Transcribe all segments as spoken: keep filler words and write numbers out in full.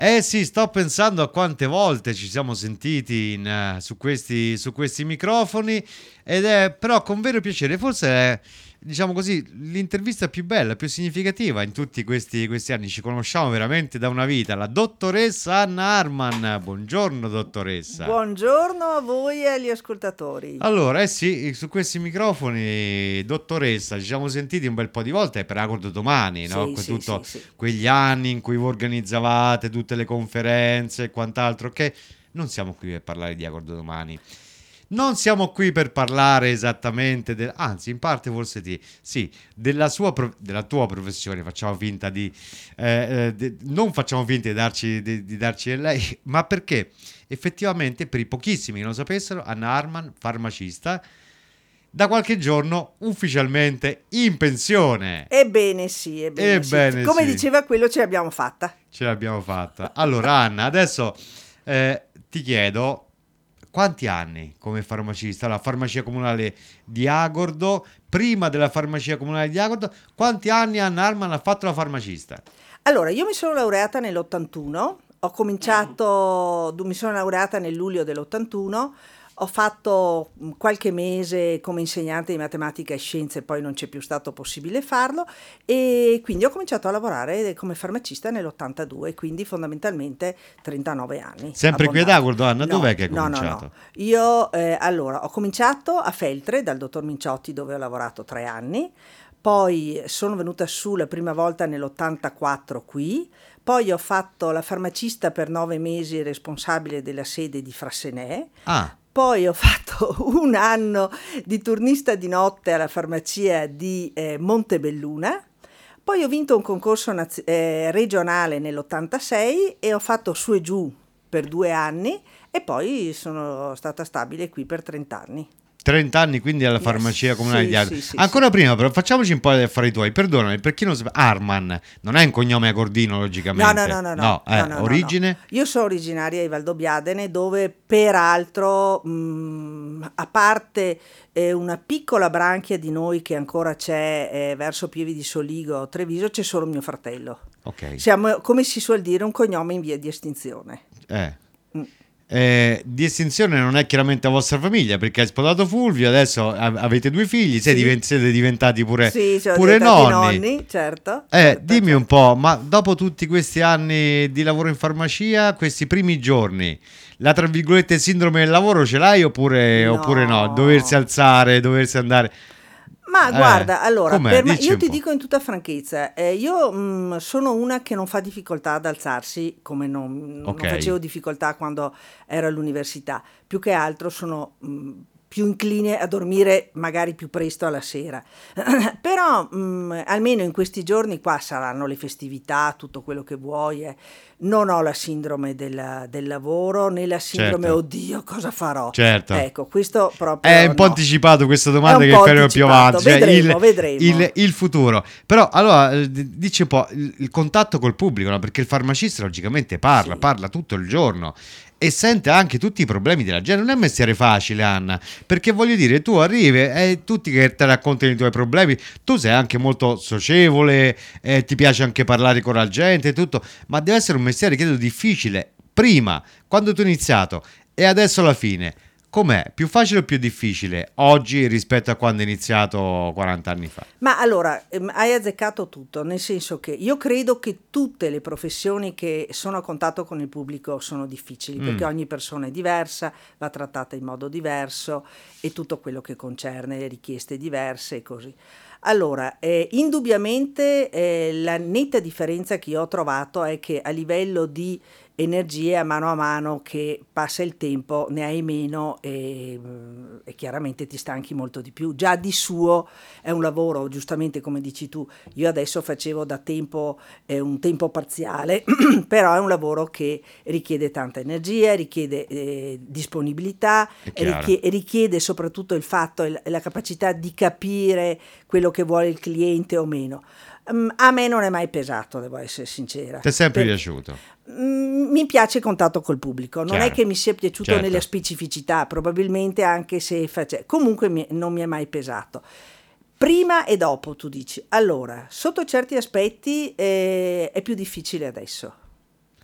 Eh sì, sto pensando a quante volte ci siamo sentiti in, eh, su questi, su questi microfoni ed è però con vero piacere, forse è, diciamo così, l'intervista più bella, più significativa in tutti questi, questi anni. Ci conosciamo veramente da una vita, la dottoressa Anna Arman. Buongiorno dottoressa. Buongiorno a voi e agli ascoltatori. Allora, eh sì, su questi microfoni, dottoressa, ci siamo sentiti un bel po' di volte per Acordo Domani, no? Sì, Que- sì, Tutto sì, sì. quegli anni in cui voi organizzavate tutte le conferenze e quant'altro, che non siamo qui per parlare di Acordo Domani. Non siamo qui per parlare esattamente, del, anzi, in parte forse ti, sì, della, sua, pro- della tua professione. Facciamo finta di, eh, eh, de- non facciamo finta di darci, di, di darci lei, ma perché effettivamente, per i pochissimi che non lo sapessero, Anna Arman, farmacista, da qualche giorno ufficialmente in pensione. Ebbene sì, ebbene sì. Ebbene Come sì, diceva quello, ce l'abbiamo fatta. ce l'abbiamo fatta. Allora, Anna, adesso eh, ti chiedo quanti anni come farmacista? La farmacia comunale di Agordo, prima della farmacia comunale di Agordo, quanti anni Anna Arman ha fatto la farmacista? Allora, io mi sono laureata nell'ottantuno, ho cominciato, mi sono laureata nel luglio dell'ottantuno, ho fatto mm, qualche mese come insegnante di matematica e scienze, poi non c'è più stato possibile farlo e quindi ho cominciato a lavorare come farmacista nell'ottantadue, quindi fondamentalmente trentanove anni Sempre qui ad abbondanti. Agordo, Anna, dov'è No, che hai no, no, no. cominciato? Io eh, allora ho cominciato a Feltre dal dottor Minciotti dove ho lavorato tre anni, poi sono venuta su la prima volta nell'ottantaquattro qui, poi ho fatto la farmacista per nove mesi responsabile della sede di Frassenè, Ah, poi ho fatto un anno di turnista di notte alla farmacia di eh, Montebelluna, poi ho vinto un concorso naz- eh, regionale nell'ottantasei e ho fatto su e giù per due anni e poi sono stata stabile qui per trenta anni. trenta anni quindi alla Yes, farmacia comunale sì, di Agordo. sì, sì, sì. Ancora prima, però, facciamoci un po' di affari tuoi. Perdonami, per chi non sa, Arman non è un cognome agordino, No, no, logicamente. no, no, no, No, no, eh, no, no, no. origine? Io sono originaria di Valdobbiadene, dove peraltro, mh, a parte eh, una piccola branchia di noi che ancora c'è eh, verso Pieve di Soligo, Treviso, c'è solo mio fratello. Ok. Siamo, come si suol dire, un cognome in via di estinzione. Eh. Mm. Eh, di estinzione non è chiaramente la vostra famiglia perché hai sposato Fulvio, adesso a- avete due figli, siete, Sì, diven- siete diventati pure, sì, siamo pure diventati nonni. nonni, certo, Eh, certo, dimmi un certo. po', ma dopo tutti questi anni di lavoro in farmacia, questi primi giorni, la tra virgolette sindrome del lavoro ce l'hai oppure, oppure no? Doversi No. alzare, doversi andare. Ma Eh, guarda, allora, com'è? per me- Dici io un ti po'. dico in tutta franchezza, eh, io mh, sono una che non fa difficoltà ad alzarsi, come non, Ok, non facevo difficoltà quando ero all'università, più che altro sono mh, più incline a dormire magari più presto alla sera. Però mh, almeno in questi giorni qua saranno le festività, tutto quello che vuoi, eh. Non ho la sindrome del, del lavoro né la sindrome, certo, oddio, cosa farò? certo. Ecco, questo È proprio un po' no. anticipato questa È domanda un che po' faremo più anticipato, avanti, cioè il, vedremo, vedremo. il- il futuro. Però allora eh, d- dici un po' il, il contatto col pubblico, no? Perché il farmacista logicamente parla, Sì. parla tutto il giorno e sente anche tutti i problemi della gente. Non è un mestiere facile, Anna, perché voglio dire, tu arrivi e tutti che ti raccontano i tuoi problemi, tu sei anche molto socievole, eh, ti piace anche parlare con la gente e tutto, ma deve essere un mestiere, credo, difficile. Prima, quando tu hai iniziato e adesso alla fine. Com'è? Più facile o più difficile oggi rispetto a quando hai iniziato quaranta anni fa? Ma allora, ehm, hai azzeccato tutto, nel senso che io credo che tutte le professioni che sono a contatto con il pubblico sono difficili, perché Mm, ogni persona è diversa, va trattata in modo diverso e tutto quello che concerne le richieste diverse e così. Allora, eh, indubbiamente eh, la netta differenza che io ho trovato è che a livello di energie a mano a mano che passa il tempo ne hai meno e, mm, e chiaramente ti stanchi molto di più. Già di suo è un lavoro, giustamente come dici tu, io adesso facevo da tempo eh, un tempo parziale, però è un lavoro che richiede tanta energia, richiede eh, disponibilità, è chiaro. richie- richiede soprattutto il fatto e la, la capacità di capire quello che vuole il cliente o meno. Mm, a me non è mai pesato, devo essere sincera. Ti è sempre Per- piaciuto? Mm, mi piace il contatto col pubblico, non è Chiaro. che mi sia piaciuto nella Certo. specificità, probabilmente anche se face... comunque mi- non mi è mai pesato. Prima e dopo, tu dici. Allora, sotto certi aspetti eh, è più difficile adesso.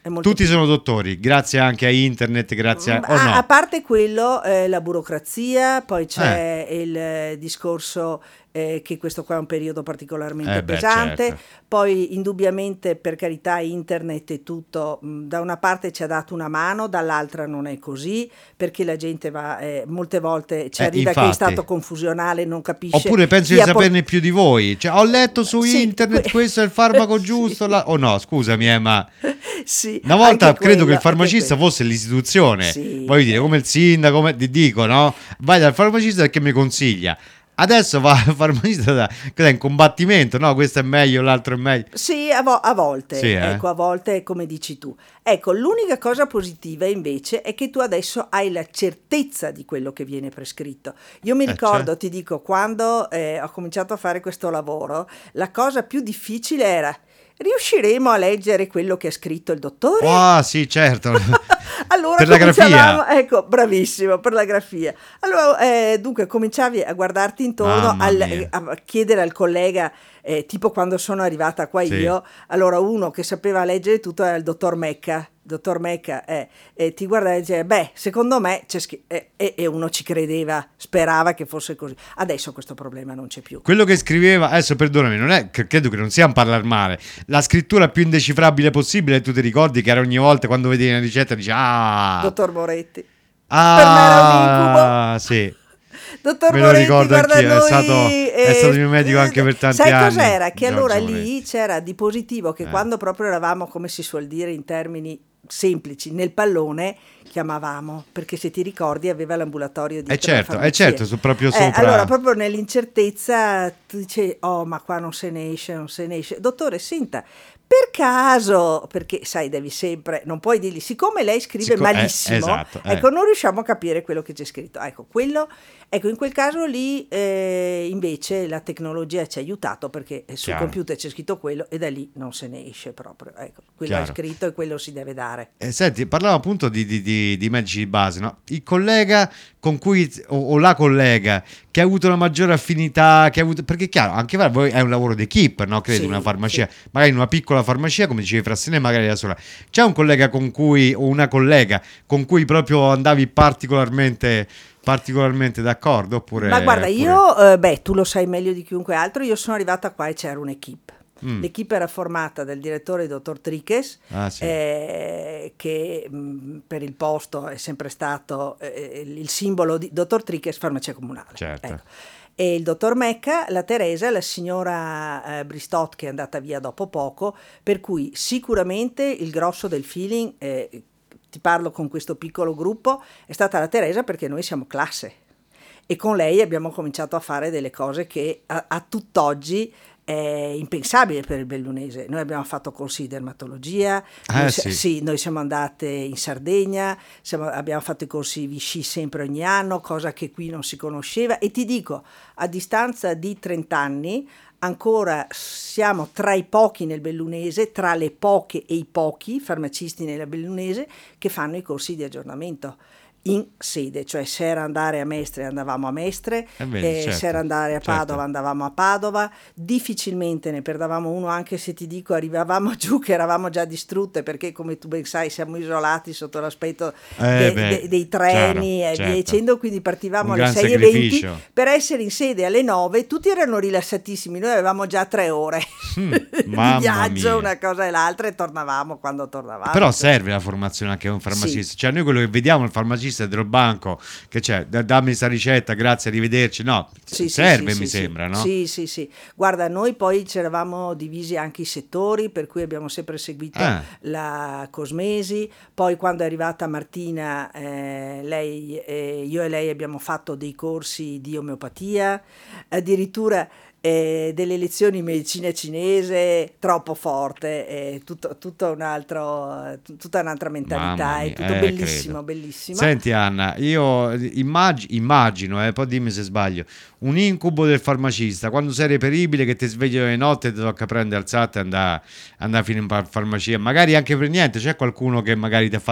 è molto Tutti più... sono dottori, grazie anche a internet, grazie a... a, o no? a parte quello, eh, la burocrazia, poi Eh, c'è il eh, discorso eh, che questo qua è un periodo particolarmente eh beh, pesante, certo. poi indubbiamente, per carità, internet e tutto, mh, da una parte ci ha dato una mano, dall'altra non è così, perché la gente va, eh, molte volte ci Eh, arriva che è in infatti. stato confusionale, non capisce Oppure penso chi di ha por- saperne più di voi. Cioè, ho letto su Sì, internet que- questo è il farmaco sì. giusto. la- O no, scusami, eh, ma Sì, una volta anche credo che il quello, anche farmacista quello. fosse l'istituzione. Sì, Voglio dire, eh. come il sindaco, come ti dico, no? Vai dal farmacista perché mi consiglia. Adesso va al farmacista da, cos'è, in combattimento, no? Questo è meglio, l'altro è meglio. Sì, a, vo- a volte, Sì, eh? ecco, a volte è come dici tu. Ecco, l'unica cosa positiva invece è che tu adesso hai la certezza di quello che viene prescritto. Io mi Eh, ricordo, cioè? ti dico, quando eh, ho cominciato a fare questo lavoro, la cosa più difficile era: riusciremo a leggere quello che ha scritto il dottore? Ah, sì, certo. Allora Per la cominciavamo, grafia. ecco, bravissimo, per la grafia. Allora, eh, dunque, cominciavi a guardarti intorno, Mamma al- mia. a chiedere al collega, eh, tipo quando sono arrivata qua Sì. io, allora uno che sapeva leggere tutto era il dottor Mecca. Dottor Mecca, eh, eh, ti guarda e dice, beh, secondo me c'è scri-" eh, eh, e uno ci credeva, sperava che fosse così. Adesso questo problema non c'è più. Quello che scriveva, adesso perdonami, non è, che- credo che non sia un parlare male. La scrittura più indecifrabile possibile, tu ti ricordi che era ogni volta quando vedevi una ricetta dici ah, Dottor Moretti. ah, Per me era un incubo. sì. Dottor Me lo Moretti, ricordo guarda anch'io, è noi, stato- è stato il mio medico anche per tanti sai anni, cos'era? Che allora Giorgio lì Moretti. c'era di positivo che Eh. quando proprio eravamo, come si suol dire in termini semplici, nel pallone, chiamavamo, perché se ti ricordi aveva l'ambulatorio dietro Eh certo, la eh farmacia. certo, su proprio Eh, sopra. allora, proprio nell'incertezza, tu dici, oh, ma qua non se ne esce, non se ne esce. Dottore, senta, per caso, perché sai, devi sempre, non puoi dirgli, siccome lei scrive Sicco- eh, malissimo, esatto, eh. ecco, non riusciamo a capire quello che c'è scritto. Ecco, quello, ecco, in quel caso lì eh, invece la tecnologia ci ha aiutato, perché sul Chiaro. computer c'è scritto quello e da lì non se ne esce proprio. Ecco, quello Chiaro. è scritto e quello si deve dare. Eh, senti, parlavo appunto di, di- di- di medici di base, no? Il collega con cui, o, o la collega che ha avuto una maggiore affinità, che ha avuto, perché è chiaro, anche per voi è un lavoro d'equipe, no? Credo, Sì, una farmacia, sì. magari in una piccola farmacia, come dicevi Frassine, magari da sola. C'è un collega con cui, o una collega con cui proprio andavi particolarmente, particolarmente d'accordo? Oppure, Ma guarda, oppure- io, eh, beh, tu lo sai meglio di chiunque altro, io sono arrivata qua e c'era un'equipe. Mm. L'equipe era formata dal direttore, il dottor Triches, Ah, sì. eh, che mh, per il posto è sempre stato eh, il simbolo di dottor Triches, farmacia comunale. Certo. Ecco. E il dottor Mecca, la Teresa, la signora eh, Bristot, che è andata via dopo poco, per cui sicuramente il grosso del feeling, eh, ti parlo con questo piccolo gruppo, è stata la Teresa, perché noi siamo classe. E con lei abbiamo cominciato a fare delle cose che a, a tutt'oggi è impensabile per il bellunese. Noi abbiamo fatto corsi di dermatologia, Ah, noi, sì. sì, noi siamo andate in Sardegna, siamo- abbiamo fatto i corsi Vichy sempre ogni anno, cosa che qui non si conosceva. E ti dico, a distanza di trenta anni, ancora siamo tra i pochi nel bellunese, tra le poche e i pochi farmacisti nella bellunese che fanno i corsi di aggiornamento in sede, cioè se era andare a Mestre andavamo a Mestre, Eh, vedi, eh, certo, se era andare a certo. Padova andavamo a Padova, difficilmente ne perdavamo uno, anche se ti dico arrivavamo giù che eravamo già distrutte, perché come tu ben sai siamo isolati sotto l'aspetto Eh, de- beh, de- dei treni chiaro, e via certo. dicendo, quindi partivamo Un alle gran sei e venti sacrificio. per essere in sede alle nove, tutti erano rilassatissimi, noi avevamo già tre ore Mm, di mamma viaggio, mia. una cosa e l'altra, e tornavamo quando tornavamo. Però serve la formazione anche a un farmacista. Cioè, noi quello che vediamo il farmacista dello banco che c'è, "Da- dammi questa ricetta, grazie, arrivederci". No, Sì, sì, serve, sì, mi sì, sembra, sì. no? Sì, sì, sì. Guarda, noi poi ci eravamo divisi anche i settori, per cui abbiamo sempre seguito Ah. la cosmesi. Poi quando è arrivata Martina, eh, lei, eh, io e lei abbiamo fatto dei corsi di omeopatia, addirittura eh, delle lezioni di medicina cinese, troppo forte, eh, tutto, tutto un altro, t- tutta un'altra mentalità, Mamma è mia, tutto eh, bellissimo, credo. bellissimo. Senti Anna, io immag- immagino, eh, poi dimmi se sbaglio, un incubo del farmacista, quando sei reperibile che ti svegliano di notte e ti tocca prendere alzate e andare, andare fino in par- farmacia, magari anche per niente, c'è qualcuno che magari ti ha fatto,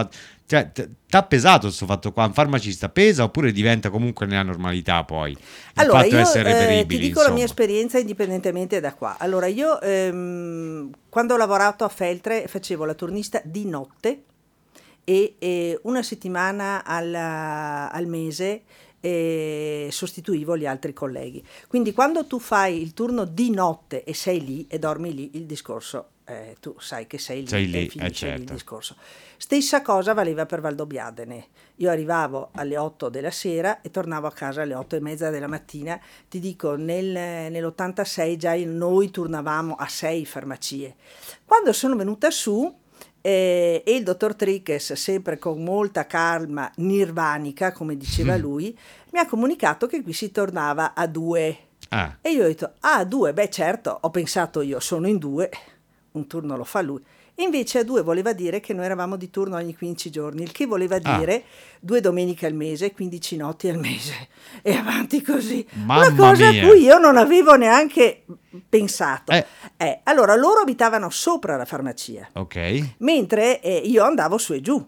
Cioè, t- t'ha pesato questo fatto qua? Un farmacista pesa oppure diventa comunque nella normalità poi? Il Allora, fatto di io essere eh, ti reperibili, dico la insomma. mia esperienza indipendentemente da qua. Allora, io ehm, quando ho lavorato a Feltre facevo la turnista di notte e, e una settimana alla- al mese eh, sostituivo gli altri colleghi. Quindi quando tu fai il turno di notte e sei lì e dormi lì, il discorso, eh, tu sai che sei lì Sei e lì, eh finisce lì il certo. discorso. Stessa cosa valeva per Valdobbiadene. Io arrivavo alle otto della sera e tornavo a casa alle otto e mezza della mattina. Ti dico, nel, nell'ottantasei già noi turnavamo a sei farmacie. Quando sono venuta su eh, e il dottor Triches, sempre con molta calma nirvanica, come diceva lui, mi ha comunicato che qui si tornava a due. Ah, E io ho detto, ah, due, beh certo, ho pensato io, sono in due, un turno lo fa lui. Invece a due voleva dire che noi eravamo di turno ogni quindici giorni, il che voleva ah, dire due domeniche al mese, quindici notti al mese, e avanti così. Una mamma cosa a mia. cui io non avevo neanche pensato. Eh, Eh, allora, loro abitavano sopra la farmacia, ok. mentre eh, io andavo su e giù.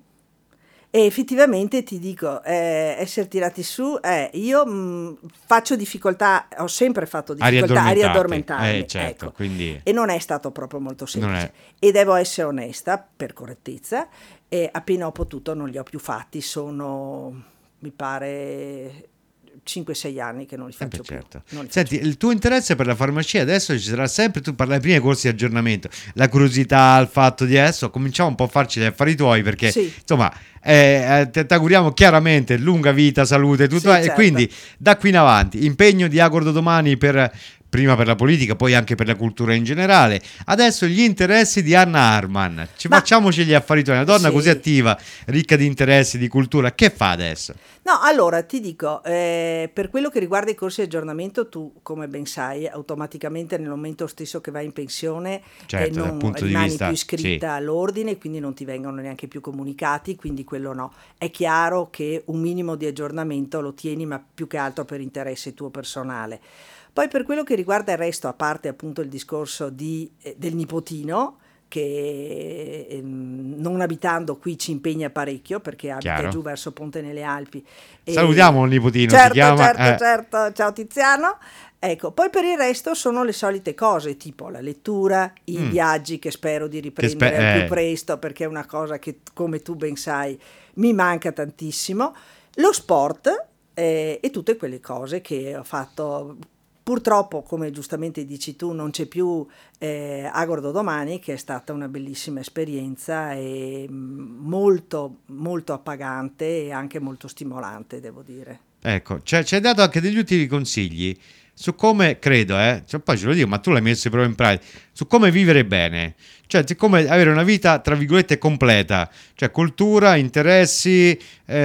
E effettivamente ti dico, eh, essere tirati su, eh, io mh, faccio difficoltà, ho sempre fatto A difficoltà a riaddormentarti. riaddormentarmi, Eh, certo, ecco. quindi E non è stato proprio molto non semplice. è... E devo essere onesta, per correttezza, e appena ho potuto non li ho più fatti, sono, mi pare, cinque sei anni che non li Eh beh, faccio più. certo. Non li Senti, faccio più. il tuo interesse per la farmacia adesso ci sarà sempre, tu parlavi prima dei corsi di aggiornamento, la curiosità, il fatto di adesso cominciamo un po' a farci gli affari tuoi perché Sì, insomma eh, ti auguriamo chiaramente lunga vita, salute, tutto sì, e certo. quindi da qui in avanti impegno di Agordo Domani per prima per la politica, poi anche per la cultura in generale. Adesso gli interessi di Anna Arman. Ci Ma facciamoci gli affari tuoi, una donna così sì. attiva, ricca di interessi, di cultura, che fa adesso? No, allora ti dico, eh, per quello che riguarda i corsi di aggiornamento, tu come ben sai, automaticamente nel momento stesso che vai in pensione eh, Certo, dal non punto di rimani vista, più sì, iscritta all'ordine, quindi non ti vengono neanche più comunicati, quindi quello no. È chiaro che un minimo di aggiornamento lo tieni, ma più che altro per interesse tuo personale. Poi per quello che riguarda il resto, a parte appunto il discorso di, eh, del nipotino, che ehm, non abitando qui ci impegna parecchio perché abita chiaro. giù verso Ponte nelle Alpi. Salutiamo E... il nipotino, si Certo, chiama... certo, eh, certo, ciao Tiziano. Ecco, poi per il resto sono le solite cose, tipo la lettura, i mm, viaggi che spero di che riprendere spe- al più eh, presto perché è una cosa che, come tu ben sai, mi manca tantissimo. Lo sport eh, e tutte quelle cose che ho fatto. Purtroppo, come giustamente dici tu, non c'è più eh, Agordo Domani, che è stata una bellissima esperienza e mm, molto, molto appagante e anche molto stimolante, devo dire. ecco, cioè, ci hai dato anche degli utili consigli su come, credo, eh, cioè, poi ce lo dico, ma tu l'hai messo proprio in pratica, su come vivere bene, cioè su come avere una vita, tra virgolette, completa, cioè cultura, interessi,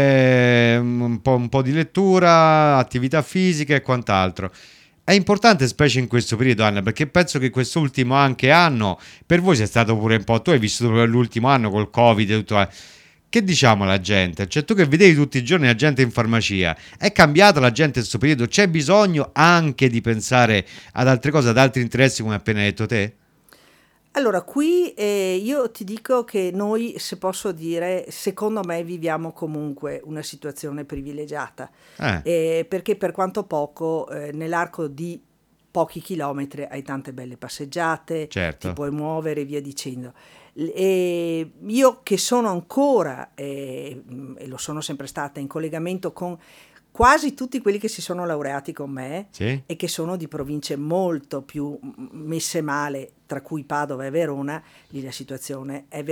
eh, un po', un po' di lettura, attività fisica e quant'altro. È importante, specie in questo periodo, Anna, perché penso che quest'ultimo anche anno per voi sia stato pure un po'. Tu hai vissuto proprio l'ultimo anno col Covid e tutto. eh. Che diciamo alla gente? Cioè, tu che vedevi tutti i giorni la gente in farmacia, è cambiata la gente in questo periodo? C'è bisogno anche di pensare ad altre cose, ad altri interessi, come hai appena detto te? Allora, qui eh, io ti dico che noi, se posso dire, secondo me viviamo comunque una situazione privilegiata, Eh, eh, perché per quanto poco, eh, nell'arco di pochi chilometri hai tante belle passeggiate, ti certo, puoi muovere e via dicendo. L- E io che sono ancora, eh, mh, e lo sono sempre stata, in collegamento con quasi tutti quelli che si sono laureati con me sì, e che sono di province molto più mm, messe male, tra cui Padova e Verona, lì la situazione è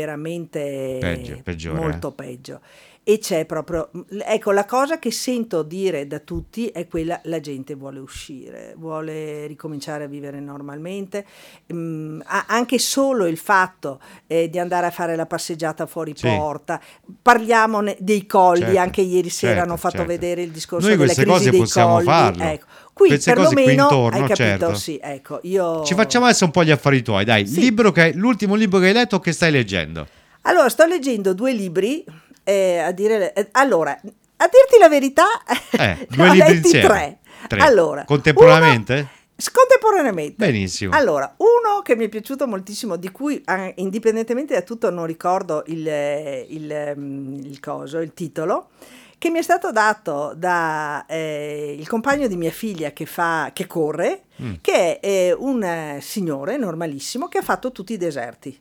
peggio, veramente peggiore, eh. molto peggio. E c'è proprio, ecco, la cosa che sento dire da tutti è quella, la gente vuole uscire, vuole ricominciare a vivere normalmente. Mm, a- anche solo il fatto eh, di andare a fare la passeggiata fuori Sì, porta, parliamo ne- dei colli, certo, anche ieri sera hanno certo, fatto certo. vedere il discorso Noi della queste crisi cose dei possiamo colli, farlo. ecco. Qui Queste cose qui perlomeno hai intorno, capito, certo. sì, ecco, Ci io facciamo adesso un po' gli affari tuoi, dai. sì. Libro che, l'ultimo libro che hai letto o che stai leggendo? Allora, sto leggendo due libri, eh, a dire, eh, allora, a dirti la verità, Eh, ne due ho libri letti insieme. tre. Tre. Allora, uno, Contemporaneamente? Contemporaneamente. Benissimo. Allora, uno che mi è piaciuto moltissimo, di cui eh, indipendentemente da tutto non ricordo il, il, il coso, il titolo, che mi è stato dato da eh, il compagno di mia figlia che fa che corre, mm. che è eh, un eh, signore normalissimo che ha fatto tutti i deserti.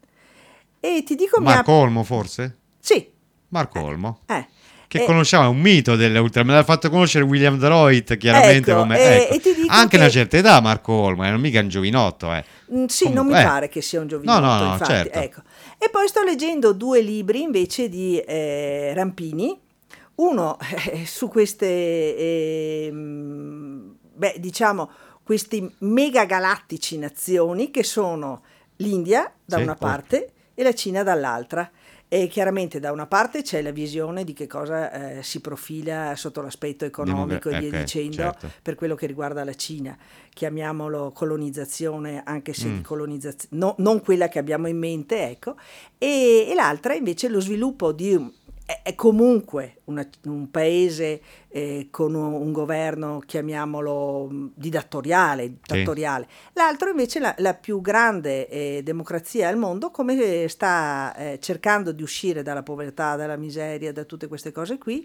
E ti dico Marco mi ha... Olmo forse? Sì. Marco eh, Olmo. Eh. Che eh, conosciamo, è un mito delle ultra, me l'ha fatto conoscere William Deroit, chiaramente, ecco, come eh, ecco. e ti dico anche che... una certa età Marco Olmo, non è mica un giovinotto, eh. Mm, sì, Comunque, non mi eh. pare che sia un giovinotto, no, no, no, infatti, certo. ecco. E poi sto leggendo due libri invece di eh, Rampini, uno eh, su queste, eh, beh, diciamo, questi megagalattici nazioni che sono l'India da sì, una parte oh. e la Cina dall'altra. E chiaramente da una parte c'è la visione di che cosa eh, si profila sotto l'aspetto economico Demogra- e via okay, dicendo, certo. Per quello che riguarda la Cina, chiamiamolo colonizzazione, anche se mm. di colonizzazione, no, non quella che abbiamo in mente, ecco, e, e l'altra invece lo sviluppo di è comunque una, un paese eh, con un, un governo, chiamiamolo dittatoriale, dittatoriale. Sì. L'altro invece la, la più grande eh, democrazia al mondo, come sta eh, cercando di uscire dalla povertà, dalla miseria, da tutte queste cose qui.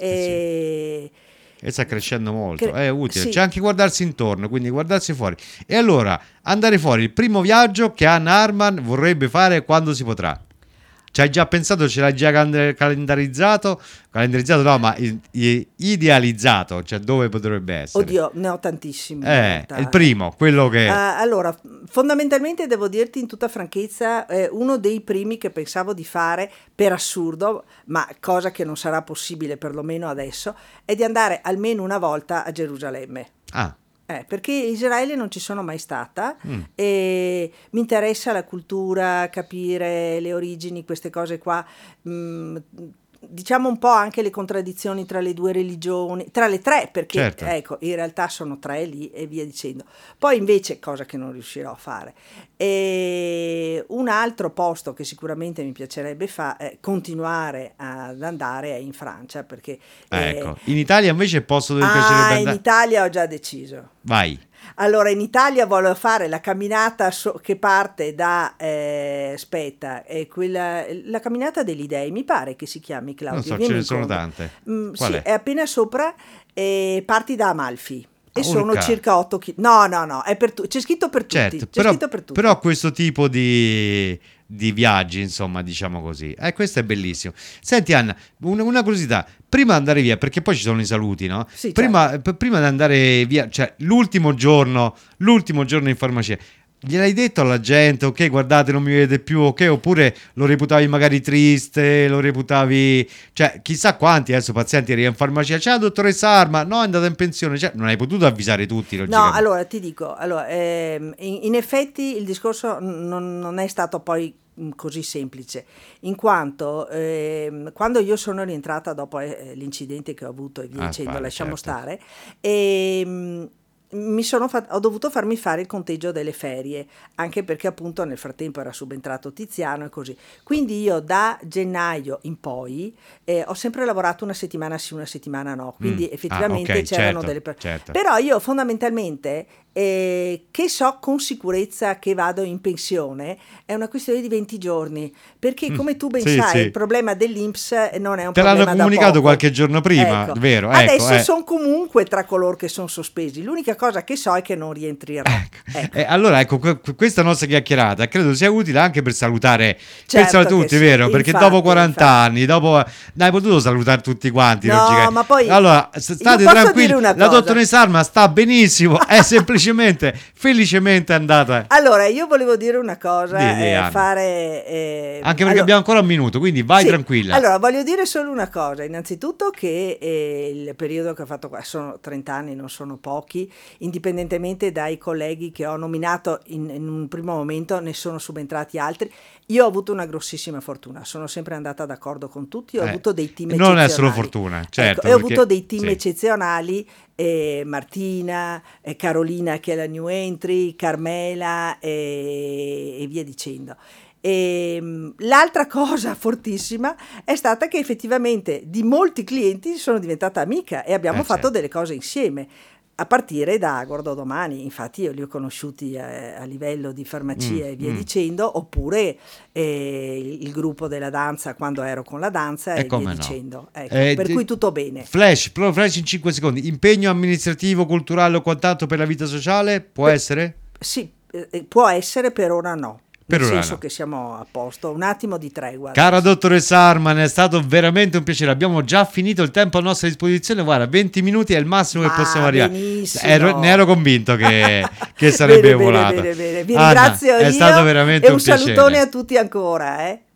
E, sì. E sta crescendo molto, è utile, sì. C'è anche guardarsi intorno, quindi guardarsi fuori. E allora, andare fuori, il primo viaggio che Hannah Harman vorrebbe fare quando si potrà? Ci hai già pensato, ce l'hai già calendarizzato? Calendarizzato no, ma idealizzato, cioè dove potrebbe essere? Oddio, ne ho tantissimi. Eh, è il primo, quello che... Uh, allora, fondamentalmente devo dirti in tutta franchezza, eh, uno dei primi che pensavo di fare per assurdo, ma cosa che non sarà possibile perlomeno adesso, è di andare almeno una volta a Gerusalemme. Ah. Eh, perché in Israele non ci sono mai stata mm. e mi interessa la cultura, capire le origini, queste cose qua, mh, diciamo un po' anche le contraddizioni tra le due religioni, tra le tre, perché certo. ecco, in realtà sono tre lì e via dicendo. Poi invece, cosa che non riuscirò a fare, e un altro posto che sicuramente mi piacerebbe fa- eh, continuare ad andare è in Francia, perché ecco. eh, in Italia invece è posto dove ah, piacerebbe andare? in Italia ho già deciso. Vai. Allora, in Italia voglio fare la camminata so- che parte da, eh, aspetta, è quella, la camminata degli dei, mi pare che si chiami, Claudio. Non so, Vieni ce ne in sono conto. tante. Mm, Qual sì, è? è appena sopra, e parti da Amalfi. E Ah, sono urca. circa otto chilometri. No, no, no, è per tu- c'è scritto per tutti. Certo, c'è però, scritto per tutti. però questo tipo di, di viaggi, insomma, diciamo così, eh, questo è bellissimo. Senti Anna, una, una curiosità, prima di andare via, perché poi ci sono i saluti, no? Sì, prima, certo. p- prima di andare via, cioè l'ultimo giorno, l'ultimo giorno in farmacia, gliel'hai detto alla gente, ok, guardate, non mi vedete più, ok, oppure lo reputavi magari triste, lo reputavi, cioè chissà quanti adesso pazienti arrivano in farmacia, ciao dottoressa Arma, no, è andata in pensione, cioè non hai potuto avvisare tutti, logicamente. No, allora ti dico, allora, ehm, in, in effetti il discorso non, non è stato poi così semplice, in quanto ehm, quando io sono rientrata dopo eh, l'incidente che ho avuto e via Ah, dicendo, pare, lasciamo certo. stare, ehm, mi sono fat- ho dovuto farmi fare il conteggio delle ferie, anche perché appunto nel frattempo era subentrato Tiziano e così. Quindi io da gennaio in poi eh, ho sempre lavorato una settimana sì, una settimana no, quindi Mm. effettivamente Ah, ok, c'erano certo, delle... Per- certo. Però io fondamentalmente eh, che so con sicurezza che vado in pensione è una questione di venti giorni, perché come tu ben Sì, sai sì. il problema dell'I N P S non è un Te problema l'hanno comunicato da poco. qualche giorno prima, Ecco. vero? Adesso ecco, eh. sono comunque tra coloro che sono sospesi, l'unica cosa che so è che non rientrerò. Ecco. Eh, allora ecco, que- questa nostra chiacchierata credo sia utile anche per salutare, Certo per salutare che tutti, sì, vero? Perché infatti, dopo quaranta infatti. anni, dopo non hai potuto salutare tutti quanti, No, logicamente. ma poi allora s- state io posso tranquilli, dire una la cosa. dottoressa Arma sta benissimo, è semplicemente felicemente andata. Allora, io volevo dire una cosa, Di- di eh, Anna. fare... eh, Anche perché allora- abbiamo ancora un minuto, quindi vai Sì, tranquilla. Allora, voglio dire solo una cosa. Innanzitutto che eh, il periodo che ho fatto qua sono trenta anni, non sono pochi, indipendentemente dai colleghi che ho nominato in, in un primo momento, ne sono subentrati altri. Io ho avuto una grossissima fortuna, sono sempre andata d'accordo con tutti, ho Eh, avuto dei team non eccezionali. è solo fortuna, certo. Ecco, e ho perché- avuto dei team sì. eccezionali, eh, Martina, eh, Carolina che è la new entry, Carmela eh, e via dicendo. E, mh, l'altra cosa fortissima è stata che effettivamente di molti clienti sono diventata amica e abbiamo Eh, fatto certo. delle cose insieme. a partire da Guardo Domani. Infatti io li ho conosciuti a, a livello di farmacia Mm, e via mm. dicendo, oppure eh, il gruppo della danza quando ero con la danza E e via come no. dicendo. Ecco, Eh, per di- cui tutto bene. Flash, pro flash in cinque secondi. Impegno amministrativo, culturale o quant'altro per la vita sociale? Può Beh, essere? Sì, eh, può essere, per ora no. Per Nel ora senso no. che siamo a posto. Un attimo di tregua Cara adesso. dottoressa Arman, è stato veramente un piacere. Abbiamo già finito il tempo a nostra disposizione. Guarda, venti minuti è il massimo che Ma possiamo arrivare. benissimo. Ero- ne ero convinto che, che sarebbe Bene, bene, volato. bene, bene. Vi Anna, ringrazio è io stato veramente e un un salutone piacere. a tutti ancora, eh.